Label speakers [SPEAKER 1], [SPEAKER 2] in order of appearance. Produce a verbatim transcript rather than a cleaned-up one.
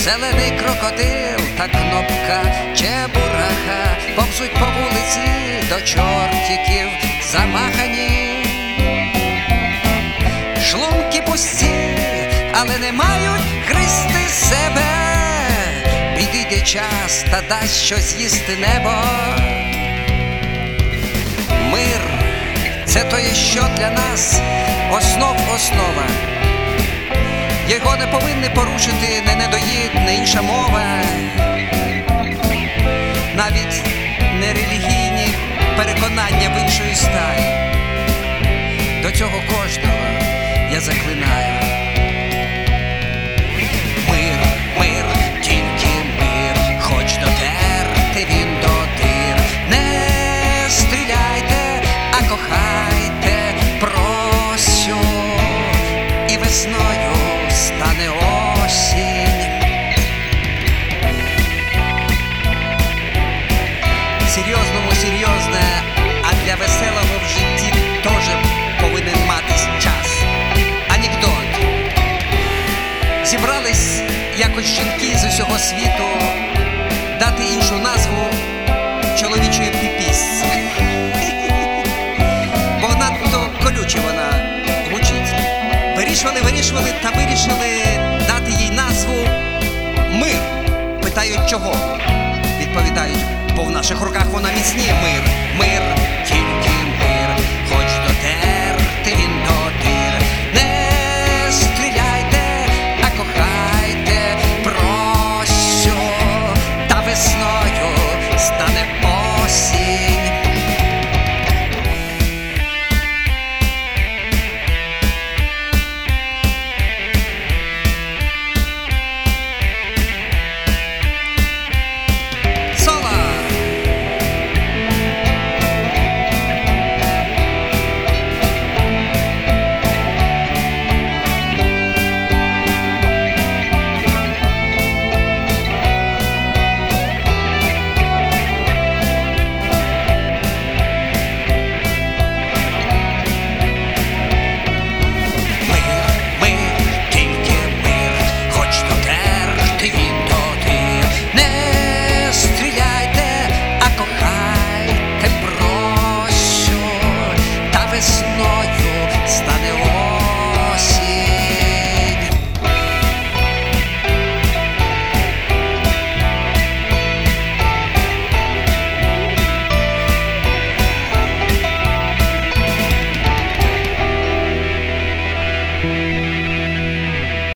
[SPEAKER 1] зелений крокодил та кнопка чебураха повзуть по вулиці до чортиків замахані. Шлунки пусті, але не мають гризти себе. Підійде час та дасть щось їсти небо. Мир – це то є, що для нас основ основа. Його не повинні порушити не недоїд, не інша мова. Навіть не релігійні переконання в іншої стаї. До цього кожного я заклинаю. Мир, мир, тільки мир, хоч дотерти він до дир. Не стріляйте, а кохайте, просю, і весною стане осінь. Серйозному серйозне, а для веселого в житті теж повинен матись час. Анекдот. Зібрались якось жінки з усього світу дати іншу назву чоловічої піпісці. Бо надто колюче вона звучить. Вирішували, вирішували та вирішили дати їй назву Мир. Питають, чого? Відповідають, бо в наших руках вона міцніє. Мир, мир, тільки